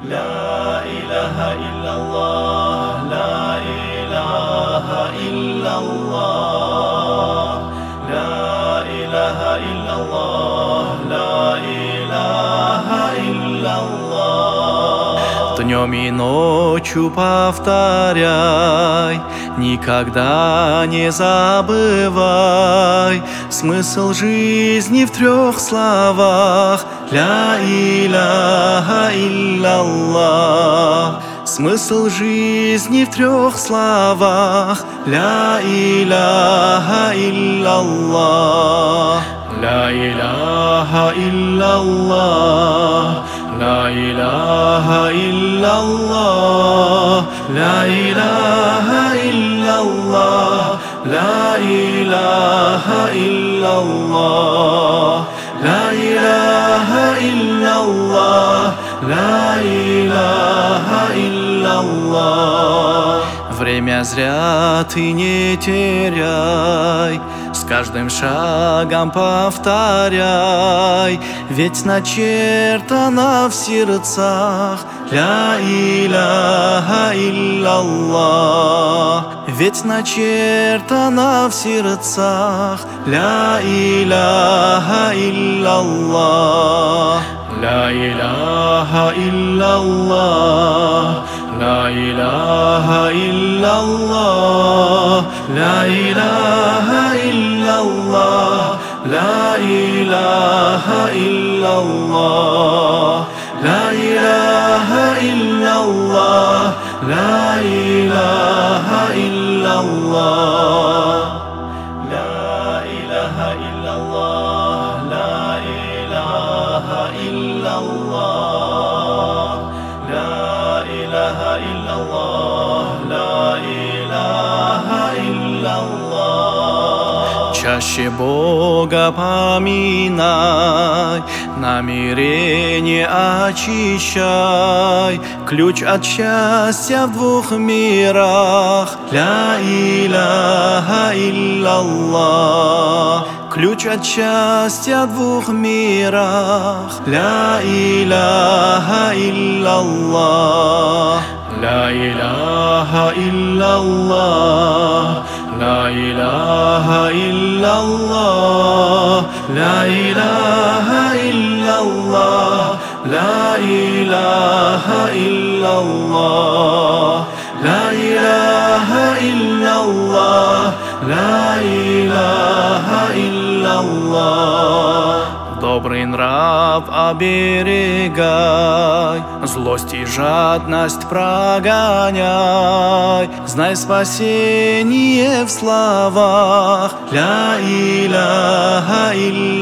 لا إله إلا الله لا إله إلا الله لا إله إلا الله لا إله إلا الله. Днем и ночью повторяй, никогда не забывай смысл жизни в 3 словах. Ля иляха илляллах. Смысл жизни в 3 словах. Ля иляха илляллах. Ля иляха илляллах. لا إله إلا الله لا إله إلا الله لا إله إلا الله لا إله إلا الله لا إله إلا الله. Время зря ты не теряй, с каждым шагом повторяй, ведь начертано в сердцах ля иляха илляллах. Ведь начертано в сердцах ля иляха илляллах. لا إله إلا الله لا إله إلا الله لا إله إلا الله لا إله إلا الله لا إله إلا الله لا إله إلا الله لا إله إلا الله لا إله إلا الله لا إله إلا الله لا إله إلا الله. Чаще Бога поминай, намерение очищай, ключ от счастья в 2 мирах. Ля иляха илляллах. Ключ от счастья в 2 мирах. Ля иляха илляллах. لا إله إلا الله لا إله إلا الله لا إله إلا الله لا إله إلا الله لا إله إلا الله لا إله إلا الله. Добрый нрав оберегай, злость и жадность прогоняй. Знай спасение в словах ля иляха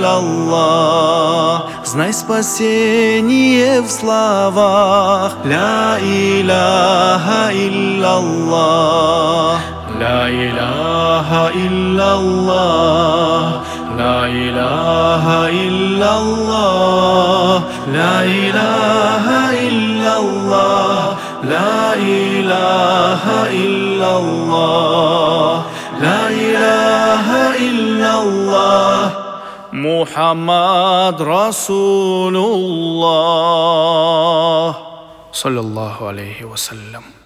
илляллах. Знай спасение в словах ля иляха илляллах. لا إله إلا الله لا إله إلا الله لا إله إلا الله لا إله إلا الله لا إله إلا الله محمد رسول الله صلى الله عليه وسلم.